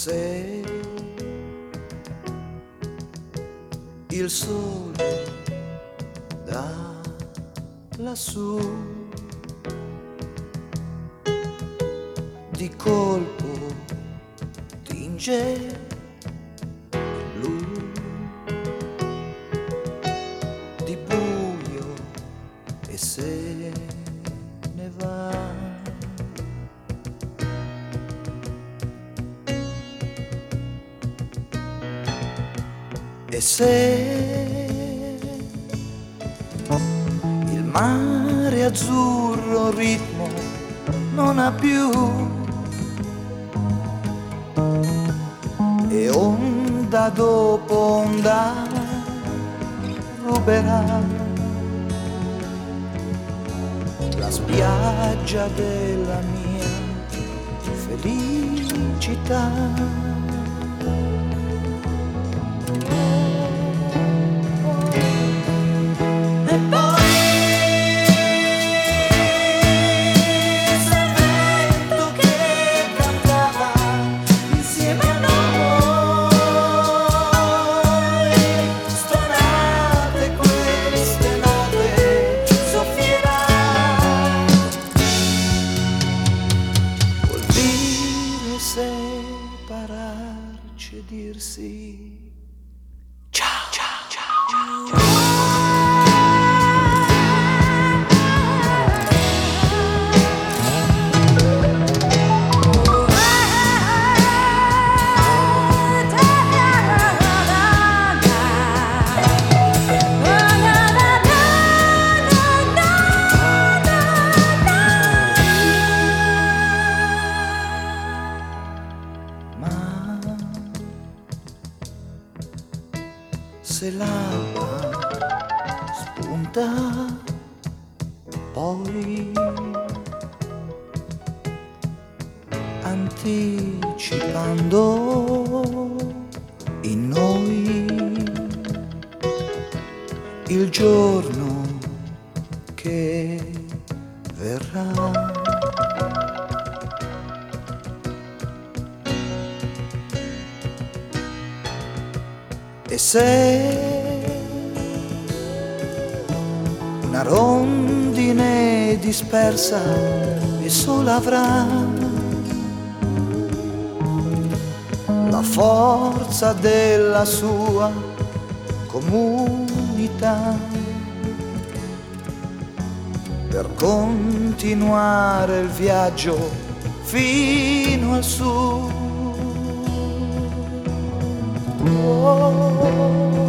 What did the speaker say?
se il sole da lassù di colpo tinge blu di buio e se ne va. E se il mare azzurro ritmo non ha più e onda dopo onda ruberà la spiaggia della mia felicità. Separarci e dirsi ciao, ciao, ciao, ciao, ciao. Se l'alba spunta poi anticipando in noi il giorno che verrà. E se una rondine dispersa e sola avrà la forza della sua comunità per continuare il viaggio fino al sud. Oh.